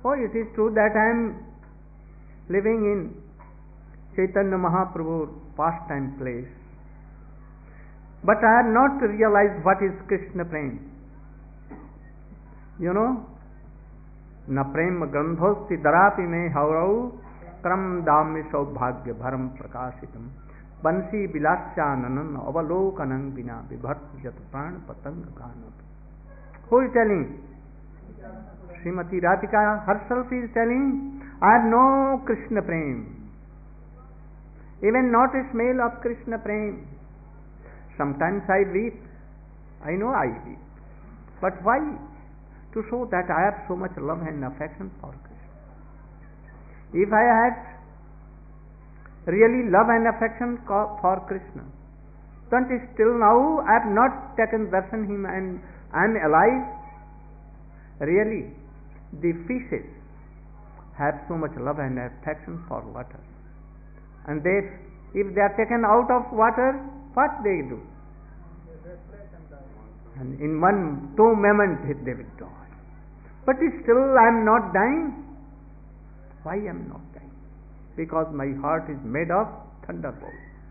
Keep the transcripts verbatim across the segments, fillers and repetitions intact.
Oh, it is true that I am living in Chaitanya Mahaprabhu's pastime place, but I have not realized what is Krishna Prem. You know, न प्रेम गंधोस्ति दरापि में हौरौ क्रम दाम्य सौभाग्य भरम प्रकाशितम बंसी विलास्यानन अवलोकनं बिना विभर्त जत प्राण पतंग गानत. Who is telling? Srimati Radhika herself is telling, I have no Krishna Prem, even not a smell of Krishna Prem. Sometimes I weep, I know I weep, but why? To show that I have so much love and affection for Krishna. If I had really love and affection for Krishna, then still now I have not taken darshan him and I am alive. Really, the fishes have so much love and affection for water, and they, if they are taken out of water, what they do? And in one, two moments they will die. But still I am not dying. Why I am not dying? Because my heart is made of thunderbolt.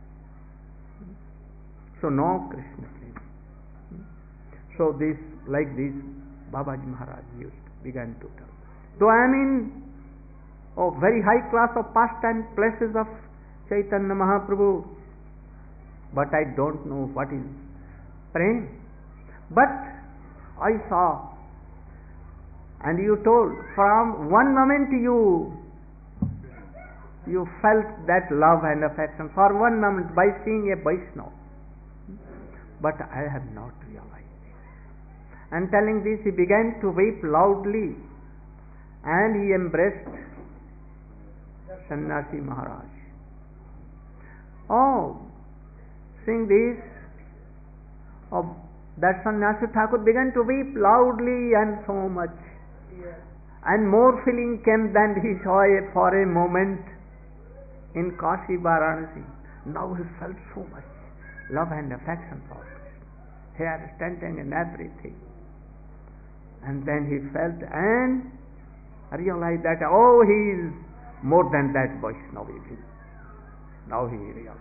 So no Krishna Prem. So this, like this, Babaji Maharaj used, began to tell. Though I am in oh, very high class of pastime places of Chaitanya Mahaprabhu, but I don't know what is Prem. But I saw, and you told, from one moment you you felt that love and affection for one moment by seeing a Vaishnava. But I have not realized this. And telling this, he began to weep loudly, and he embraced Sannyasi Maharaj. Oh, seeing this, oh, that Sannyasi Thakur began to weep loudly and so much. Yeah. And more feeling came than he saw it for a moment in Kashi Varanasi. Now he felt so much love and affection for Krishna, hair standing and everything. And then he felt and realized that, oh, he is more than that Vaishnava. Now he realized.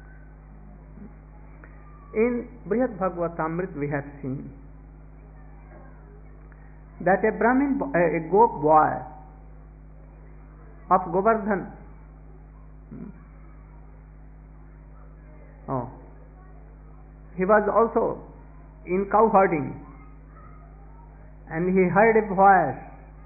In Brihad Bhagavatamrita we have seen that a Brahmin, a Gop boy of Govardhan, oh, he was also in cow herding, and he heard a voice.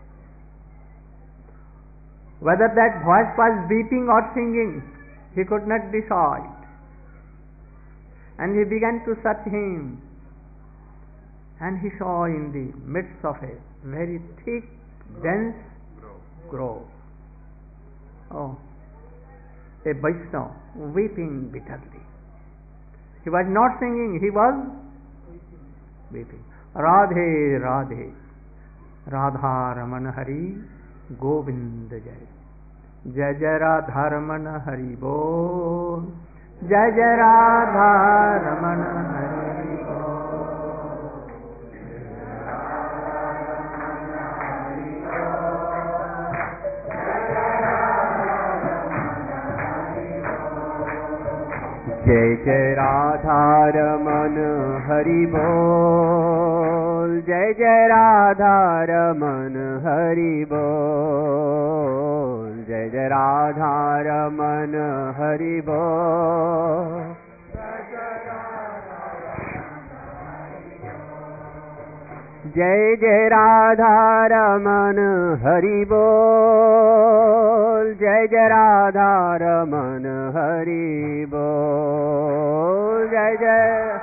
Whether that voice was weeping or singing, he could not decide. And he began to search him, and he saw in the midst of a very thick, dense grove, oh, a Vaishnava weeping bitterly. He was not singing, he was weeping. Radhe, Radhe, Radha Ramana Hari, Govinda Jai. Jai Jai Radha Ramana Hari Bol. Jai Jai Radha Ramana Hari Bol. Jai Jai Radha Ramana Hari Bol. Jai Jai Radha Ramana Hari Bol. Jai Jai Radha Ramana Hari Bol. Jai Jai Radha Ramana Hari Bol. Jai Jai Radha Ramana Hari Bol. Jai Jai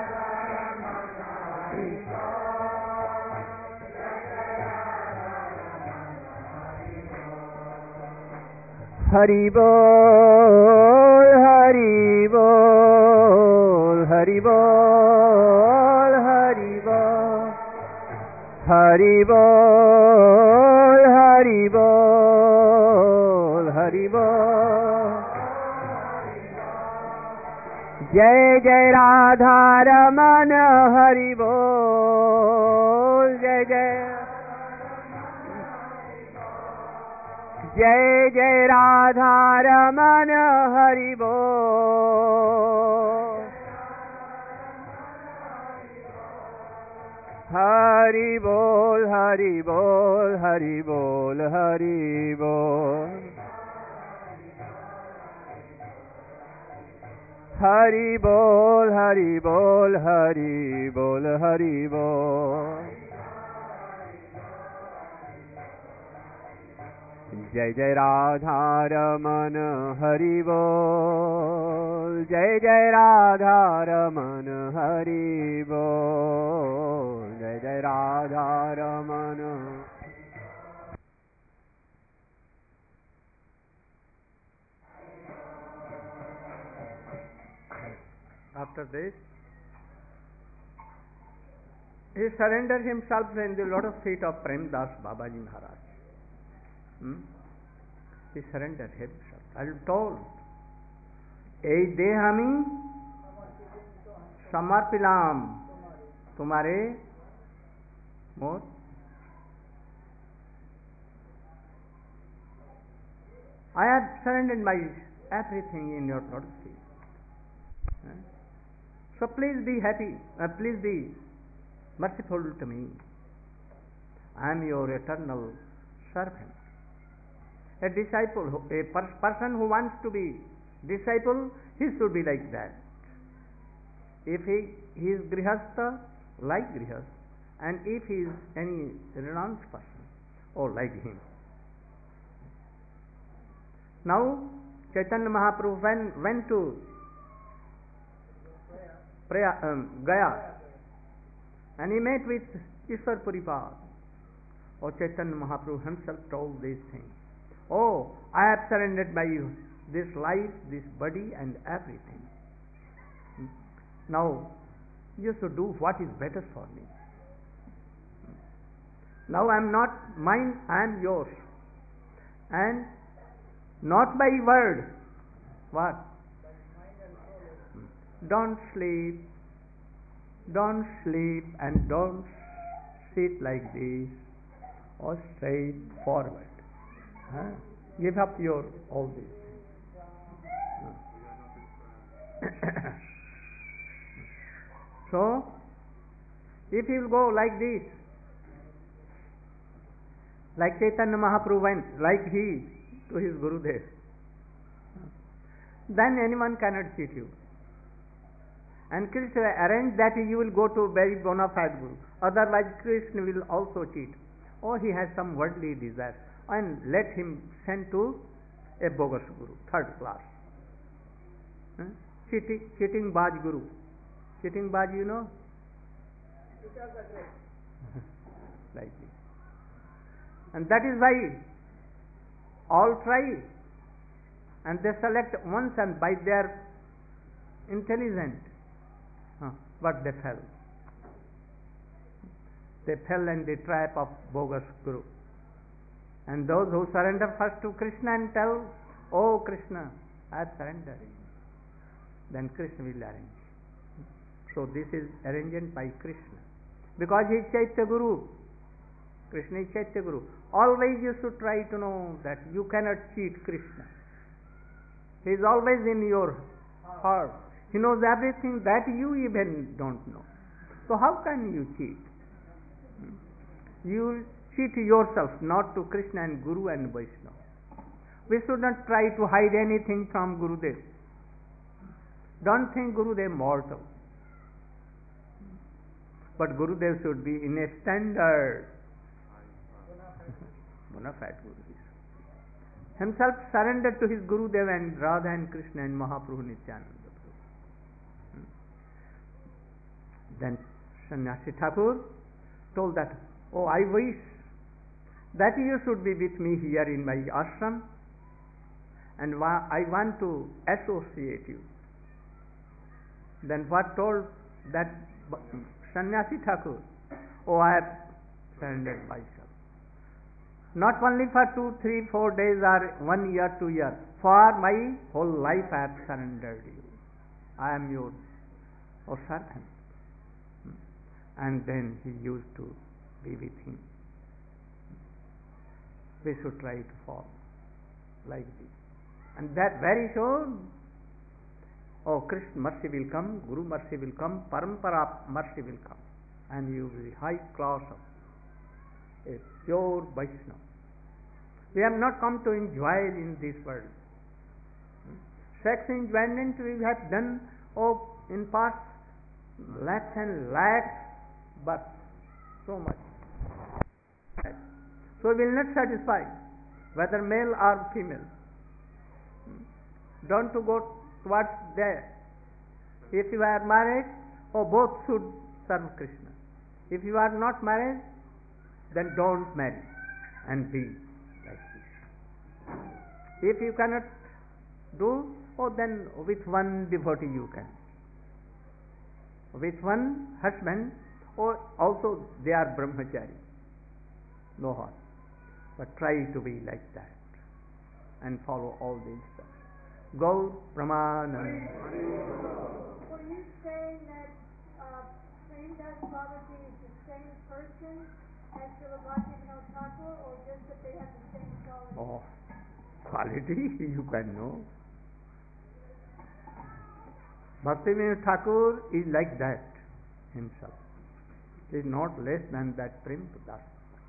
Hari Bol, Hari Bol, Hari Bol, Hari Bol, Hari Bol, Hari Bol, Hari Bol. Jai Jai Radha Ramana Hari Bol. Jai Jai जय जय राधा रमन हरि बोल, हरि बोल हरि बोल हरि बोल हरि बोल, हरि बोल हरि बोल हरि बोल हरि बोल, जय जय राधा रमन हरि बोल, जय जय राधा रमन हरि बोल, जय जय Radha Raman. After this, he surrendered himself in the lotus feet of Prem Das Babaji Maharaj. Hmm? He surrendered himself. I am told, "Ei dehami samarpilam," तुम्हारे मोर. I have surrendered my everything in your lotus feet. Hmm? So please be happy, uh, please be merciful to me. I am your eternal servant. A disciple, a per- person who wants to be disciple, he should be like that. If he, he is grihastha, like grihastha, and if he is any renounced person, or like him. Now Chaitanya Mahaprabhu went, went to Praya, um, Gaya, and he met with Ishwar Puripad. Or Chaitanya Mahaprabhu himself told these things. Oh, I have surrendered by you this life, this body and everything. Now you should do what is better for me. Now I am not mine, I am yours. And not by word. What? Don't sleep, don't sleep and don't sit like this or straight forward. Huh? Give up your all this. So, if you will go like this, like Chaitanya Mahaprabhu went, like he to his Gurudev, then anyone cannot cheat you. And Krishna arranged that you will go to very bona fide Guru. Otherwise Krishna will also cheat. Or he has some worldly desire, and let him send to a bogus Guru, third class. Huh? Cheating, cheating Baj Guru. Cheating Baj, you know? Like this. And that is why all try, and they select once, and by their intelligence, huh, but they fell. They fell in the trap of bogus Guru. And those who surrender first to Krishna and tell, "Oh Krishna, I have surrendered," then Krishna will arrange. So this is arranged by Krishna, because he is Chaitya Guru. Krishna is Chaitya Guru. Always you should try to know that you cannot cheat Krishna. He is always in your heart. He knows everything that you even don't know. So how can you cheat? You cheat yourself, not to Krishna and Guru and Vaishnava. We should not try to hide anything from Gurudev. Don't think Gurudev mortal. But Gurudev should be in a standard. Bona fide Guru. Himself surrendered to his Gurudev and Radha and Krishna and Mahaprabhu Nityananda. Then Sannyasi Thakur told that, "Oh, I wish that you should be with me here in my ashram, and I want to associate you." Then what told that Sannyasi Thakur? "Oh, I have surrendered myself. Not only for two, three, four days or one year, two years. For my whole life I have surrendered you. I am your oh, servant." And then he used to be with him. We should try to follow. like this. And that very sure, oh, Krishna mercy will come, Guru mercy will come, Parampara mercy will come, and you will be high class of a pure Vaishnava. We have not come to enjoy in this world. Sex enjoyment we have done, oh, in past lakhs and lakhs, but so much. So we will not satisfy, whether male or female. Don't to go towards there. If you are married, oh, both should serve Krishna. If you are not married, then don't marry and be like this. If you cannot do, oh, then with one devotee you can. With one husband, or also they are brahmachari. No harm. But try to be like that and follow all these steps. Gaur Pramanand. Were you saying that uh, Premas Babaji is the same person as Srila Bhaktivinoda Thakur, or just that they have the same quality? Oh, quality you can know. Bhaktivinoda Thakur is like that himself. He is not less than that Prem Das.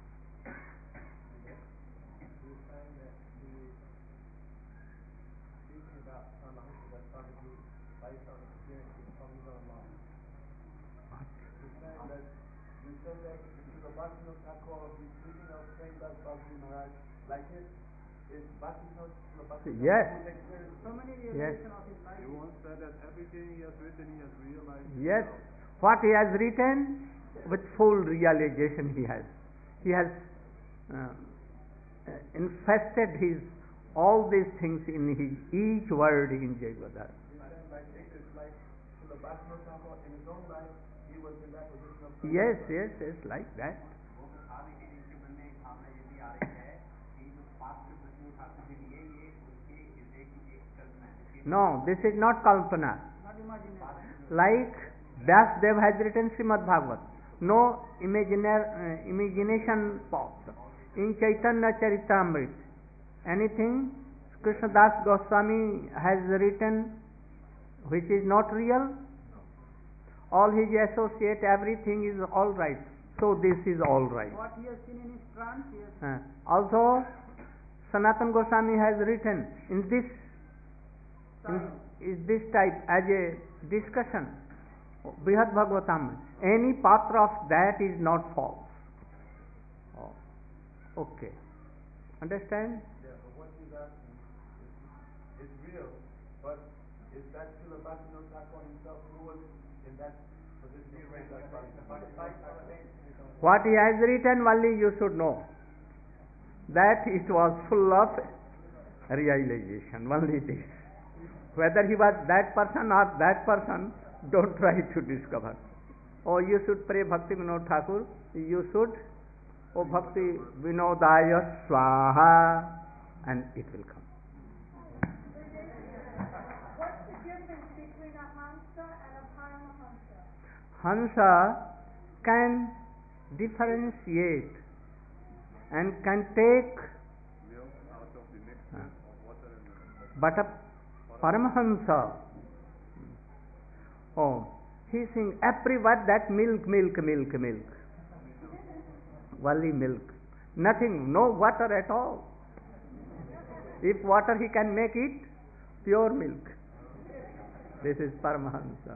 Like it is Bhaktivinoda Thakur. Yes. So many Yes. of his life. You once said that everything he has written he has realized. Yes. What he has written, with full realization he has. He has uh, infested his all these things in his each word in Jayavadhar. Like it is like Srila Bhaktivinoda Thakur in his own life he was in that position of. Yes, yes, yes, like that. No, this is not Kalpana. Not imagination. Like Vyasdev has written Srimad Bhagavat. No imaginar, uh, imagination popped. In Chaitanya Charitamrita, anything Krishnadas Goswami has written which is not real, all his associate, everything is all right. So this is all right. What he has seen in his trance, he has Uh, also, Sanatana Goswami has written in this in, is this type as a discussion, Brihad Bhagavatam. Any patra of that is not false. Oh, okay. Understand? Yeah, but what he's asking is, is real, but is that Srila Bhaktivinoda Thakur himself who was in that position? What he has written only you should know. That it was full of realization, only this. Whether he was that person or that person, don't try to discover. Or you should pray Bhakti Vinod Thakur, you should, O Bhakti Vinodaya Swaha, and it will come. What's the difference between a Hamsa and a Paramahamsa? Hansa can differentiate and can take, Milk out of the mixture of water and milk. but a Paramahamsa, oh, he sing every word that milk, milk, milk, milk. Only milk. Nothing, no water at all. If water he can make it, pure milk. This is Paramahamsa.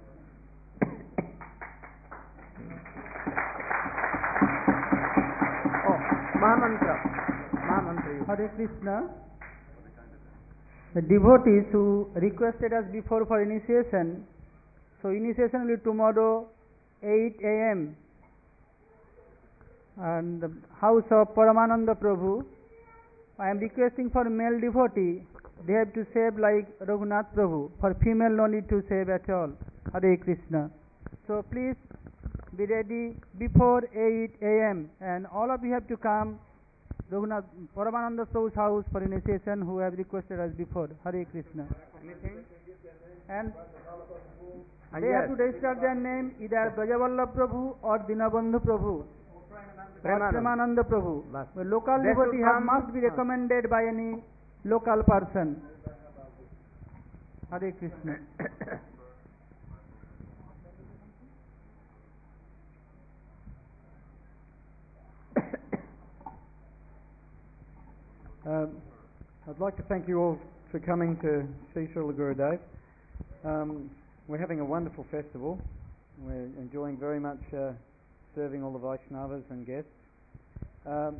Oh, Mahamantra. Mahamantra. you- Hare Krishna. The devotees who requested us before for initiation, so initiation will be tomorrow eight a m and the house of Paramananda Prabhu. I am requesting for male devotee, they have to save like Raghunath Prabhu. For female no need to save at all. Hare Krishna. So please be ready before eight a m and all of you have to come Raghunath Paramananda Prabhu's house for initiation who have requested us before. Hare Krishna. Anything? And Ah, they yes. have to register their name either Brajavallabh Prabhu or Dinabandhu Prabhu or Premanand. Premananda Prabhu. Bas. The local They devotee should have come- must be ah. recommended by any local person. Hare Krishna. Um, I'd like to thank you all for coming to see Srila Gurudev. Um, we're having a wonderful festival. We're enjoying very much uh, serving all the Vaishnavas and guests. Um,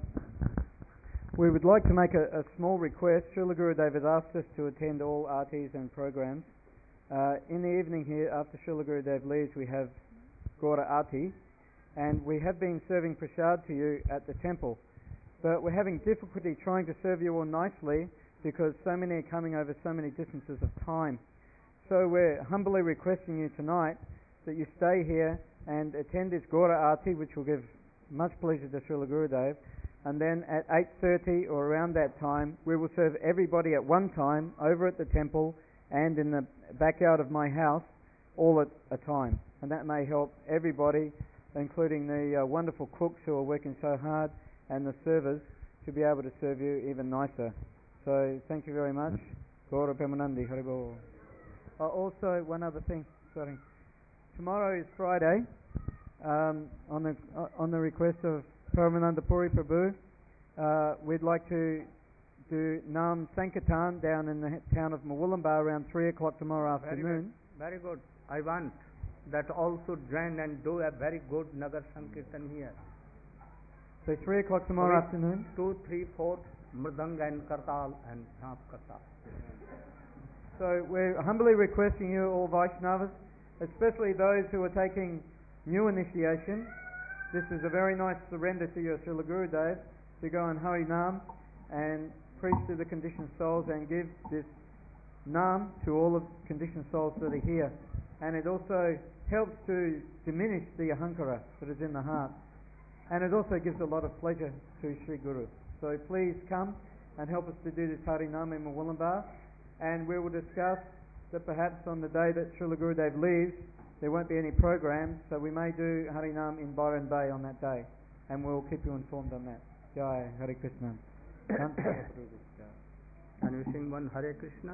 we would like to make a, a small request. Srila Gurudev has asked us to attend all artis and programs. Uh, in the evening here, after Srila Gurudev leaves, we have Gaura Arti, and we have been serving prasad to you at the temple. But we're having difficulty trying to serve you all nicely because so many are coming over so many distances of time. So we're humbly requesting you tonight that you stay here and attend this Gaura Arti, which will give much pleasure to Srila Gurudev. And then at eight thirty or around that time, we will serve everybody at one time over at the temple and in the backyard of my house, all at a time. And that may help everybody, including the uh, wonderful cooks who are working so hard and the servers, to be able to serve you even nicer. So thank you very much. Gaura Premanandi, Haribol. Uh, also, one other thing. Sorry. Tomorrow is Friday. Um, on the uh, on the request of Paramananda Puri Prabhu, uh, we'd like to do Nam Sankirtan down in the town of Mawulambar around three o'clock tomorrow afternoon. Very good. Very good. I want that also join and do a very good Nagar Sankirtan here. So three o'clock tomorrow With afternoon. Two, three, four, Mridang and Kartal and Jhamp Kartal. So we're humbly requesting you, all Vaishnavas, especially those who are taking new initiation. This is a very nice surrender to your Srila Gurudev to go on Hari Nam and preach to the conditioned souls and give this Nam to all of conditioned souls that are here. And it also helps to diminish the ahankara that is in the heart. And it also gives a lot of pleasure to Sri Guru. So please come and help us to do this Hari Nam in Mawulambar. And we will discuss that perhaps on the day that Srila Gurudev leaves, there won't be any programs, so we may do Hari Nam in Byron Bay on that day. And we'll keep you informed on that. Jai Hare Krishna. Can you sing one Hare Krishna?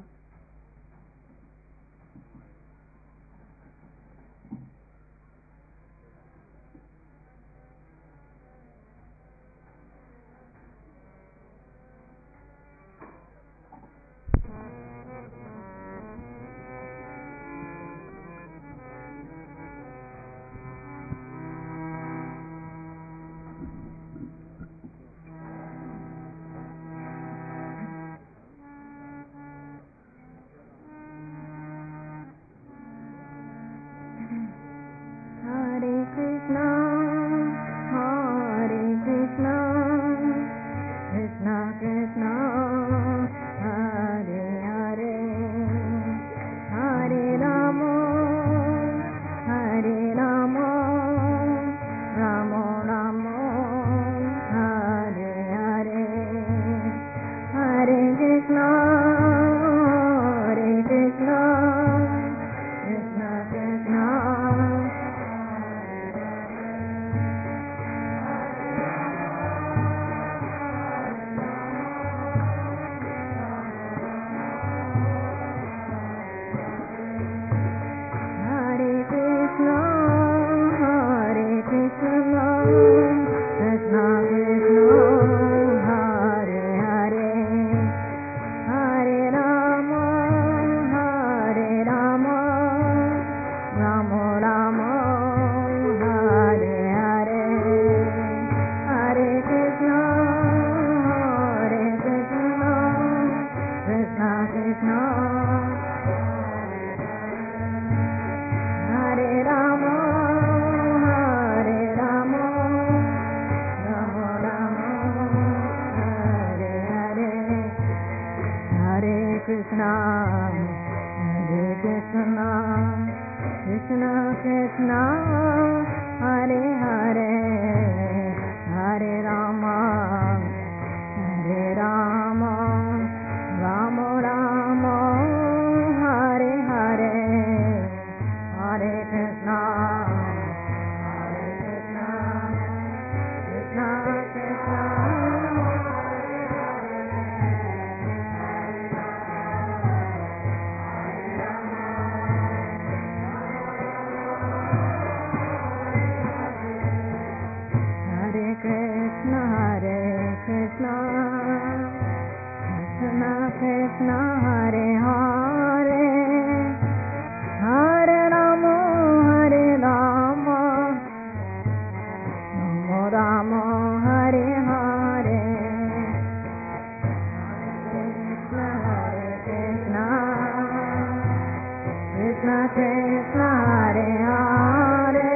Krishna Krishna Hare Hare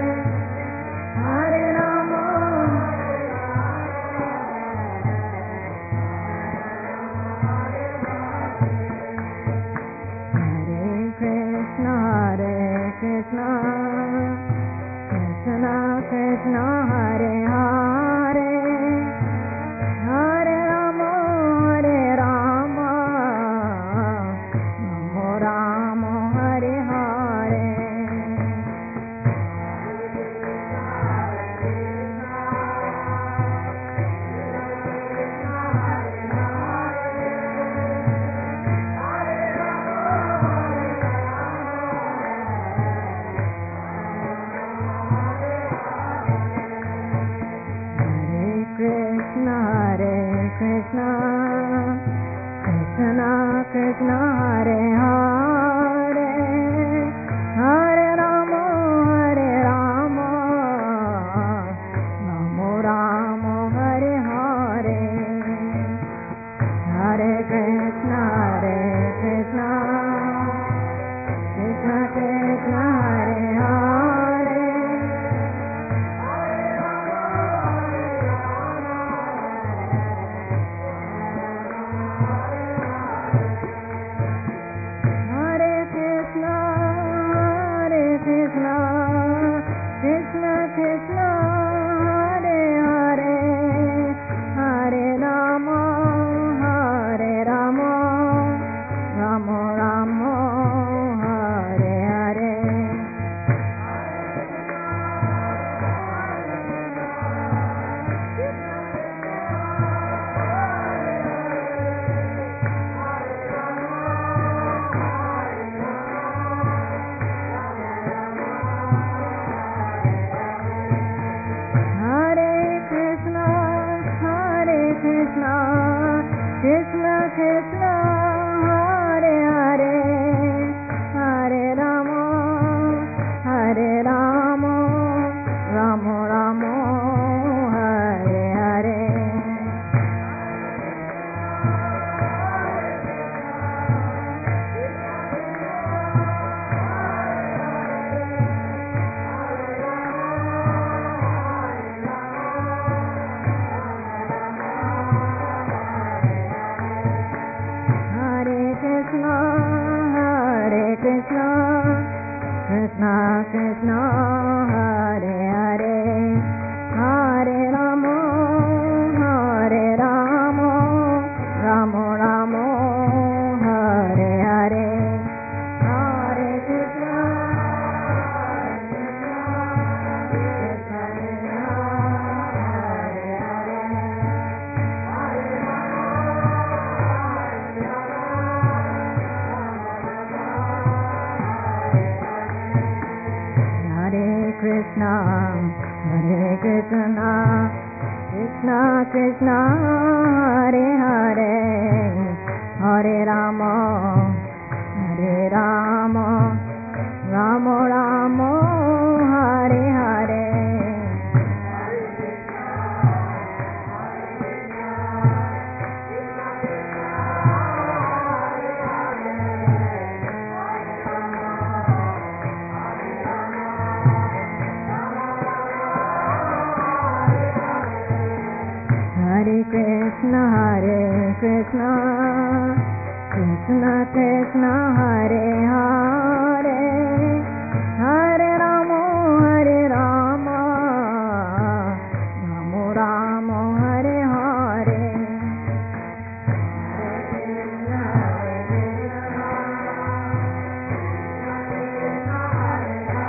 Hare Rama Hare Krishna Hare Krishna Krishna Krishna Hare Hare Hare Rama Hare Rama Rama Rama Hare Hare Krishna Hare Krishna Krishna Krishna Hare Hare Hare Rama Hare Rama Rama Rama Hare Hare Hare Krishna Hare Krishna Krishna Krishna Hare Hare Hare Krishna, Hare Krishna, Krishna Krishna, Hare Hare, Hare Rama, Hare Rama, Rama Rama, Hare Hare. Hare Krishna, Hare Krishna, Krishna Krishna, Hare Hare, Hare Rama, Hare Rama, Rama Rama, Hare Hare. Hare Krishna, Hare Krishna, Krishna Krishna, Hare Hare, Hare Rama, Hare Rama, Rama Rama, Hare Hare. Hare Krishna, Hare Krishna, Krishna Krishna, Hare Hare, Hare Hare Krishna, Hare Krishna, Krishna Krishna, Hare Hare, Hare Rama, Hare Rama, Rama Rama, Hare Hare. Hare Krishna, Hare Krishna, Krishna Krishna, Hare Hare, Hare Rama, Hare Rama, Rama Rama, Hare Hare. Hare Krishna, Hare Krishna, Krishna Krishna,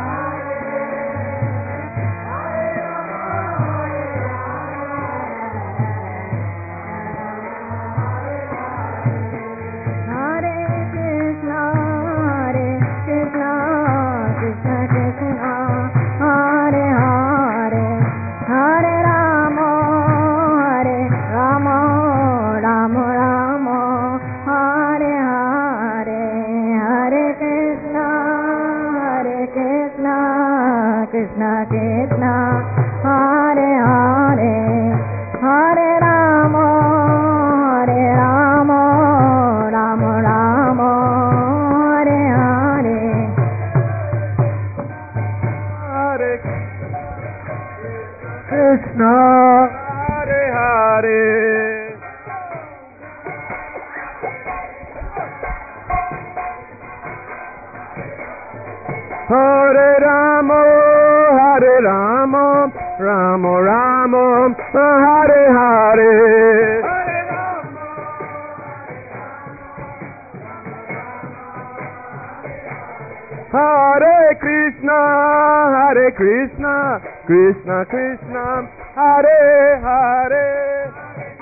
Krishna Krishna, Hare Hare, Hare Rama, Hare Rama, Rama Rama, Hare Hare. Hare Rama, Hare Rama, Rama Rama, Hare Hare. Hare Krishna, Hare Krishna, Krishna Krishna, Hare Hare.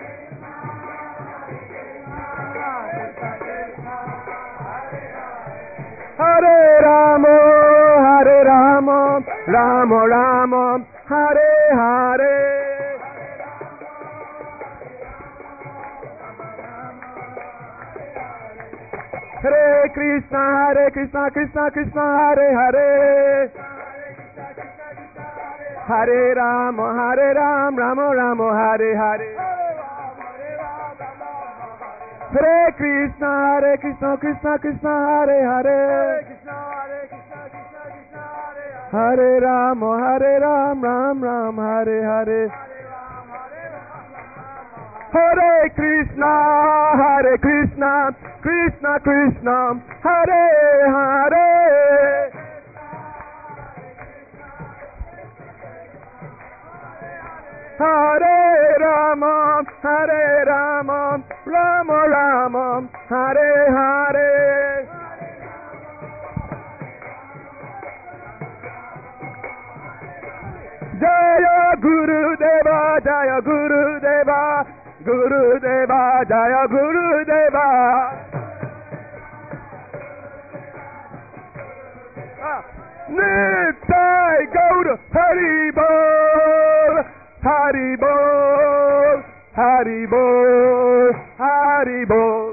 Hare Rama, Hare Rama, Rama Rama, Hare Hare. Hare Krishna, Hare Krishna, Krishna Krishna, Hare Hare. Hare Rama, Hare Rama, Rama Rama, Hare Hare. Hare Krishna, Hare Krishna, Krishna Krishna, Hare Hare. Hare Rama, Hare Rama, Ram Ram, Hare Hare. Hare Krishna, Hare Krishna, Krishna Krishna, Hare Hare. Hare Rama, Hare Rama, Rama Rama, Hare Hare. Jaya Guru Deva, Jaya Guru Deva, Guru Deva, Jaya Guru Deva. Nittai Gaur Hari Bol, Hari Bol, Hari Bol, Hari Bol.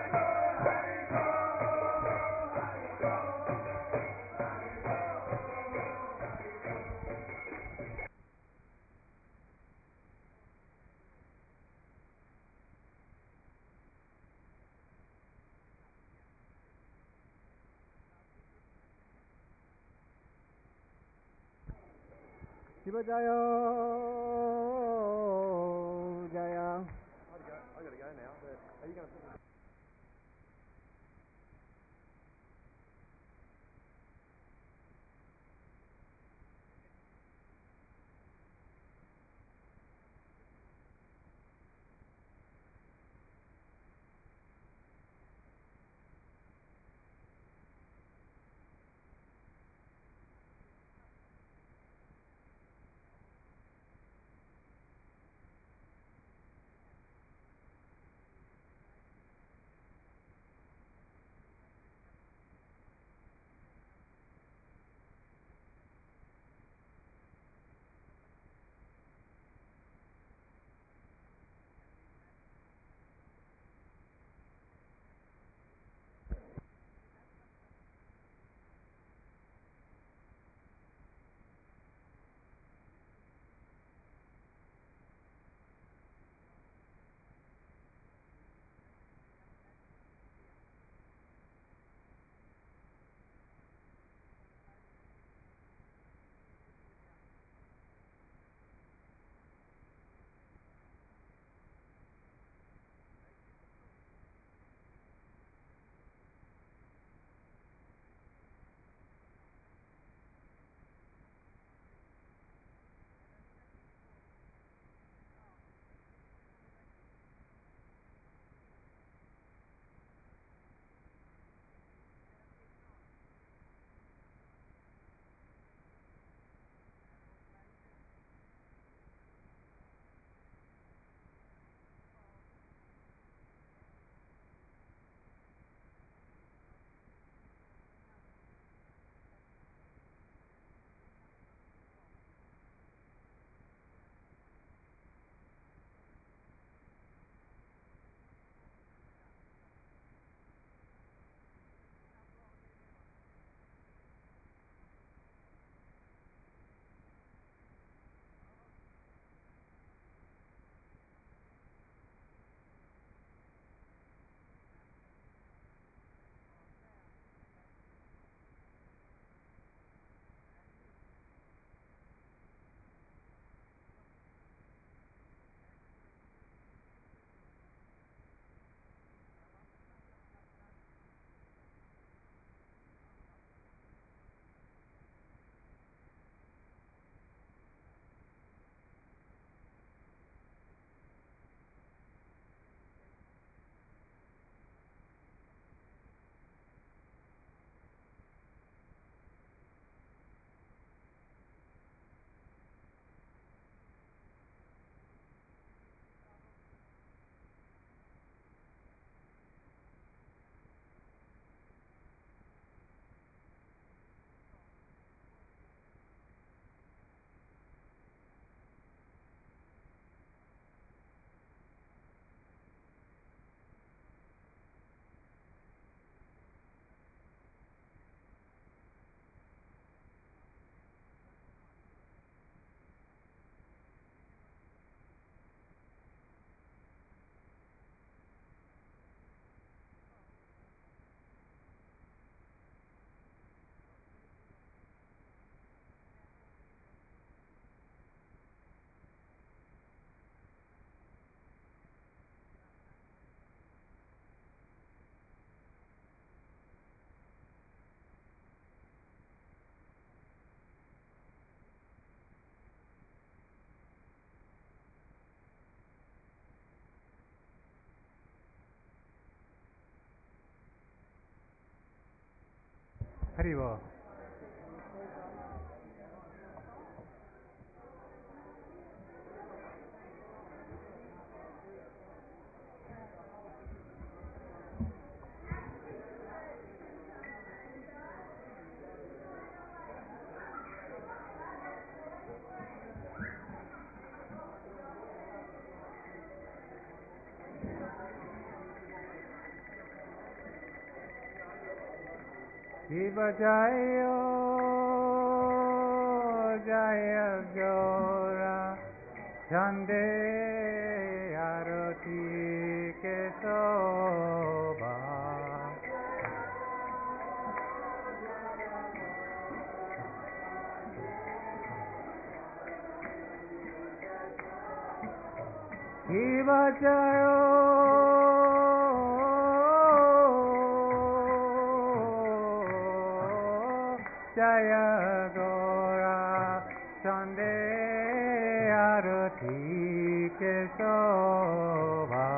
Shiva Jaya, Jaya. I gotta go now. Are you gonna? Haribo. Shiva Jaya Jaya Gaura Chande Arati Kesova Shiva Jaya Jaya Gora Chande Arati Kesova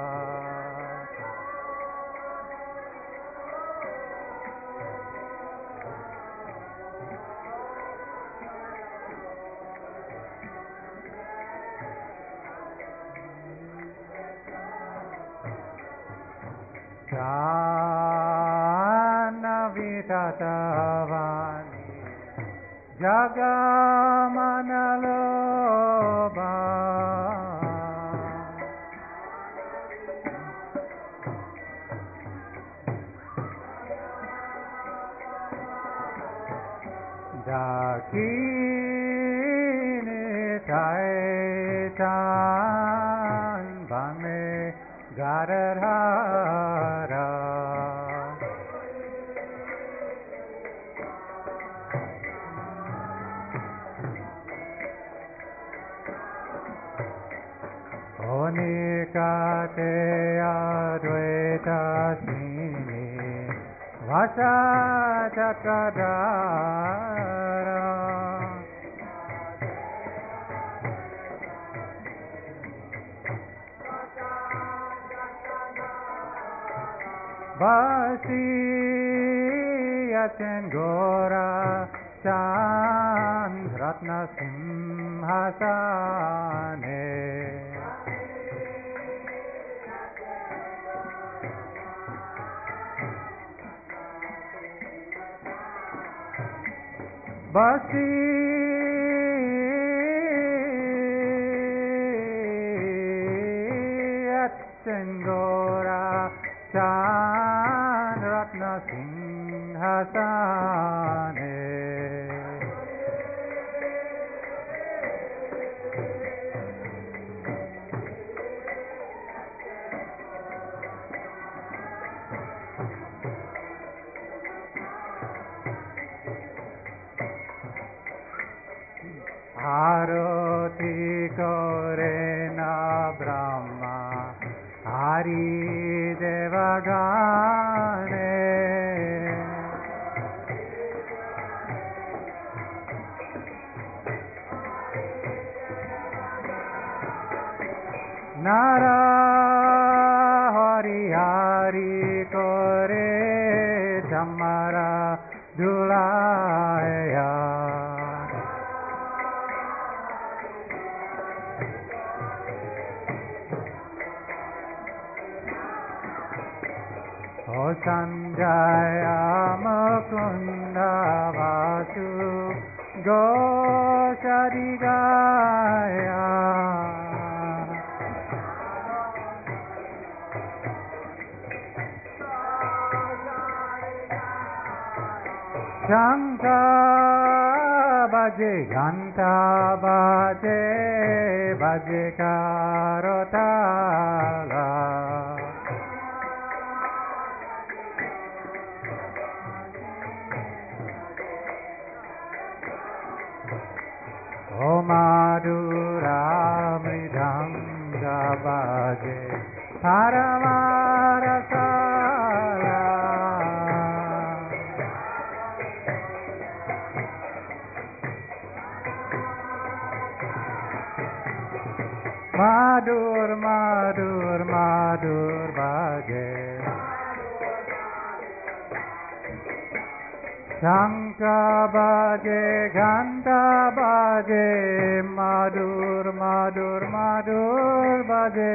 Jana Vitatavani Jagamanaloba Dakini Taitan Bame Gadadhara Onikate Advaita Sini Vasa Chakradara Vasi Yachengora Chan Ratna Simhasane Basi Yachengora Chan Ratna Simhasane Arati kore na Brahma Hari Devagane Nara Hari Hari kore Jamara Dulaya O Sanjaya Mukunda Vasu Gosharigaya Shanta Baje Ganta Baje Baje Karotala O Madhura Mridanga Baje Paramarasala Madhur Madhur Madhur Baje शंका बाजे घंटा बाजे मधुर मधुर मधुर बाजे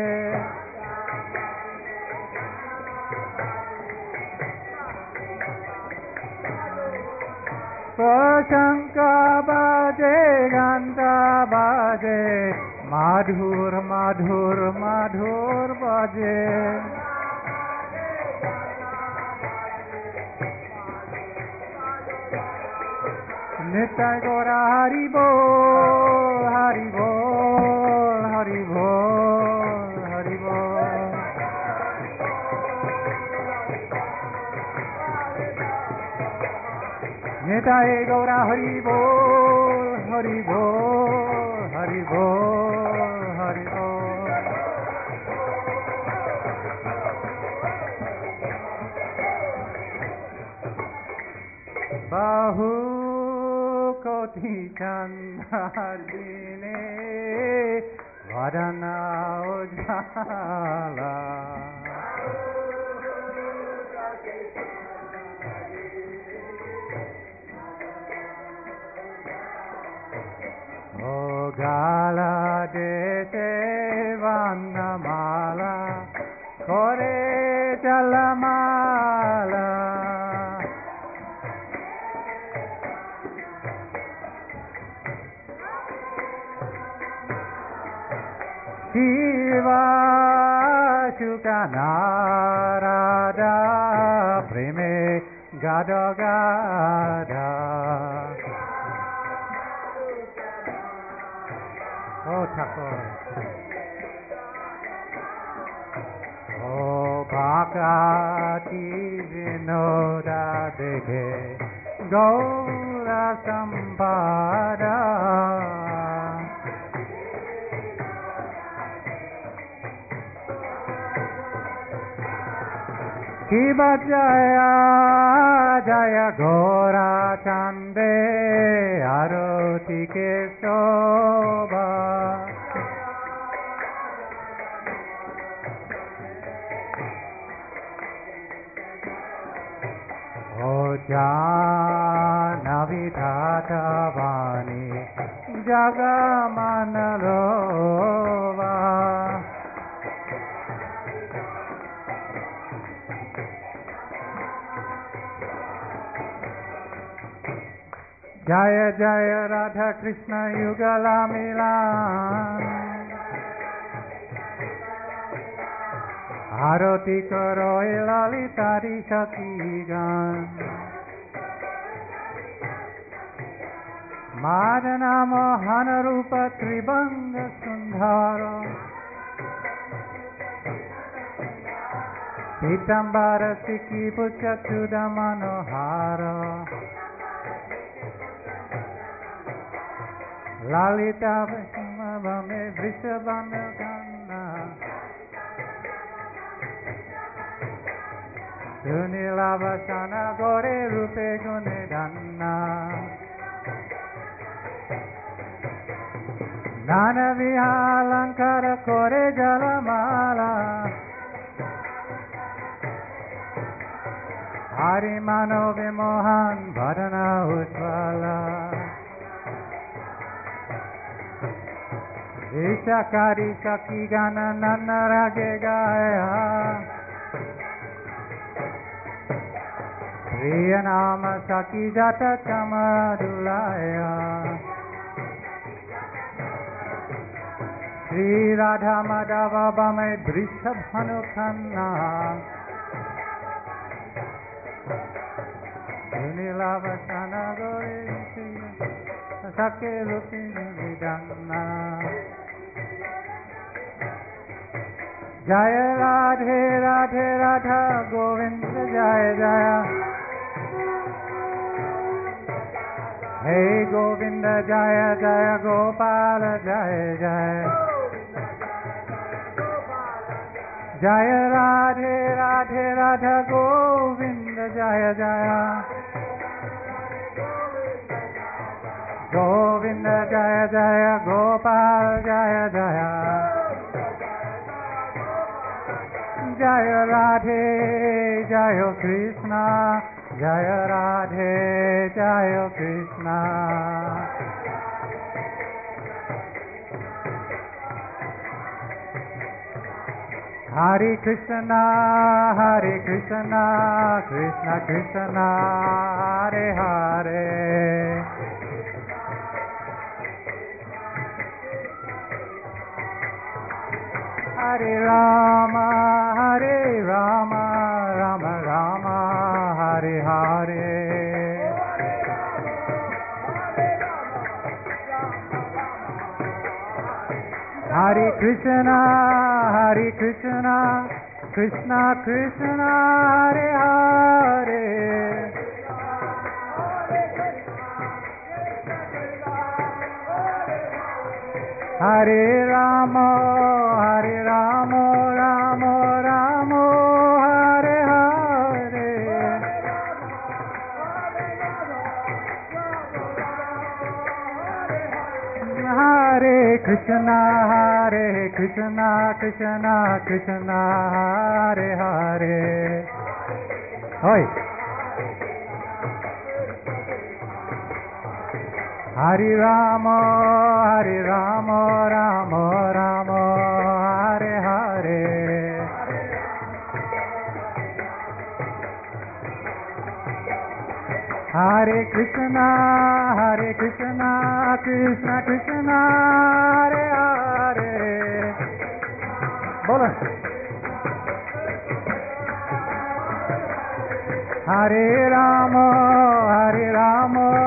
शंका बाजे घंटा बाजे मधुर मधुर मधुर बाजे नित्य गौरा हरि बोल हरि बोल हरि बोल हरि बोल नित्य गौरा हरि बोल हरि बोल हरि बोल हरि बोल बाहु कोटि चंद्रदिने वरना उजाला ओ गाला देते वनमाला कोरे जलमाला शिवा शुका नारादा प्रेमे गादा गादा ओ ठाकुर ओ भाकाती विनोदा देखे गौरा संपादा शिव जय जय घोरा चंदे आरती के शोभा ओ जानवी धाता वाणी जग मन रोवा जय जय राधा कृष्ण युगला मिलान आरती करो ललितारी सखी गान मार नाम हन रूप त्रिभंग सुंदर पीताम्बर सिकी पुच चुद मनोहार लालिता भमे वृषभन कन्ना सुनीलावसन गोरे रूपे गुणे धन्ना नान विहालंकार कोरे जलमाला हरि मानो विमोहन भरना उज्ज्वला ईशाकारी सखी गान नन रागे गाया प्रिय नाम सखी जात चमरुलाया श्री राधा माधव बमे वृषभ भानु खन्ना सुनीलावसन गोरे सके रूपी निधन्ना जय राधे राधे राधा गोविंद जय जय हे गोविंद जय जय गोपाल जय जय जय राधे राधे राधा गोविंद जय जय गोविंद जय जय गोपाल जय जय जय राधे जय Krishna Jaya Radhe, Jaya Krishna. Hare Krishna, Hare Krishna, Krishna Krishna, Hare Hare. Hare Rama, Hare Rama, Rama Rama, Hare Hare. Hare Krishna, Hare Krishna, Krishna Krishna, Hare Hare. Hare Rama, Hare Rama, Rama Rama, Hare Hare. Hare Krishna, Hare Krishna, Krishna Krishna, Hare Hare. Hoy. Hare Rama, Hare Rama, Rama Rama, Hare Hare. Hare Krishna, Hare Krishna, Krishna Krishna, Hare Hare. Bolo. Hare Rama, Hare Rama,